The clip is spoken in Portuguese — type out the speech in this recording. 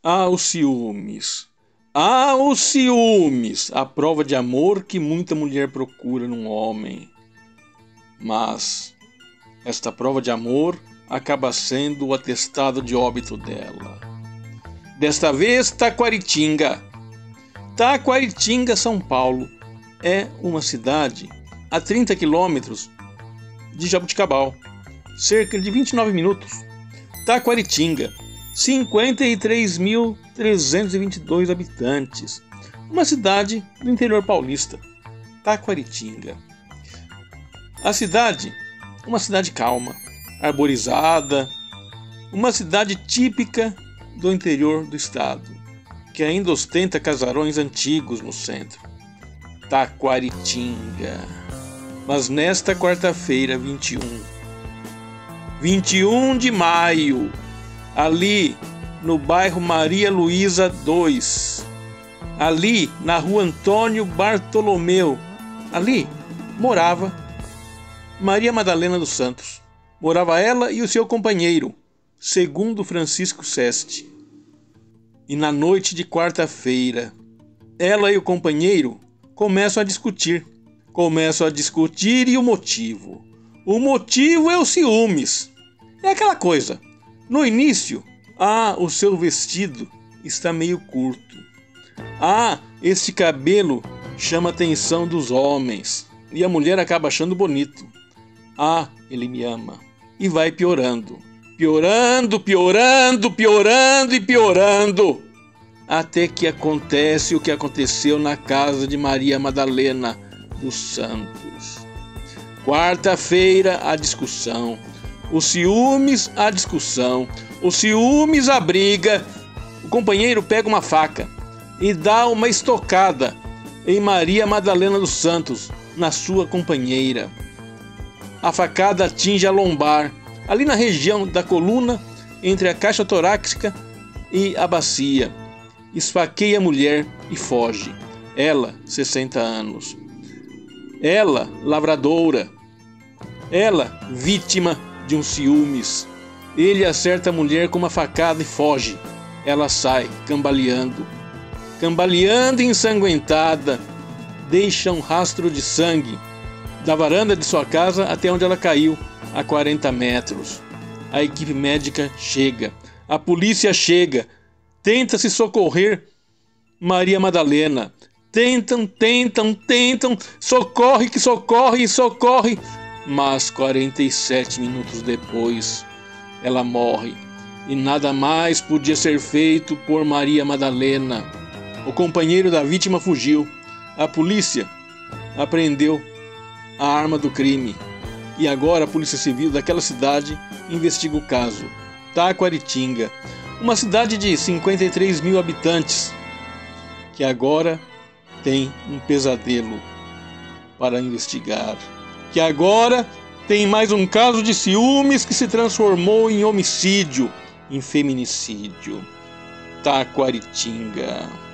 Ah, os ciúmes. Ah, os ciúmes. A prova de amor que muita mulher procura num homem. Mas esta prova de amor acaba sendo o atestado de óbito dela. Desta vez, Taquaritinga. Taquaritinga, São Paulo, é uma cidade a 30 quilômetros de Jaboticabal, cerca de 29 minutos. Taquaritinga, 53.322 habitantes, uma cidade do interior paulista. Taquaritinga. A cidade, uma cidade calma, arborizada, uma cidade típica do interior do estado, que ainda ostenta casarões antigos no centro. Taquaritinga. Mas nesta quarta-feira, 21 de maio, ali no bairro Maria Luísa 2, ali na rua Antônio Bartolomeu, ali morava Maria Madalena dos Santos. Morava ela e o seu companheiro, segundo Francisco Seste. E na noite de quarta-feira, ela e o companheiro começam a discutir. E o motivo? O motivo é os ciúmes. É aquela coisa. No início, o seu vestido está meio curto. Este cabelo chama a atenção dos homens. E a mulher acaba achando bonito. Ele me ama. E vai piorando. Piorando. Até que acontece o que aconteceu na casa de Maria Madalena dos Santos. Quarta-feira, a discussão. Os ciúmes, a discussão. Os ciúmes, a briga. O companheiro pega uma faca e dá uma estocada em Maria Madalena dos Santos, na sua companheira. A facada atinge a lombar, ali na região da coluna, entre a caixa torácica e a bacia. Esfaqueia a mulher e foge. Ela, 60 anos. Ela, lavradora. Ela, vítima de um ciúmes. Ele acerta a mulher com uma facada e foge. Ela sai, cambaleando e ensanguentada. Deixa um rastro de sangue da varanda de sua casa até onde ela caiu, a 40 metros. A equipe médica chega. A polícia chega. Tenta se socorrer Maria Madalena. Tentam. Socorre. Mas 47 minutos depois, ela morre. E nada mais podia ser feito por Maria Madalena. O companheiro da vítima fugiu. A polícia apreendeu a arma do crime. E agora a Polícia Civil daquela cidade investiga o caso. Taquaritinga, uma cidade de 53 mil habitantes, que agora tem um pesadelo para investigar. Que agora tem mais um caso de ciúmes que se transformou em homicídio, em feminicídio. Taquaritinga.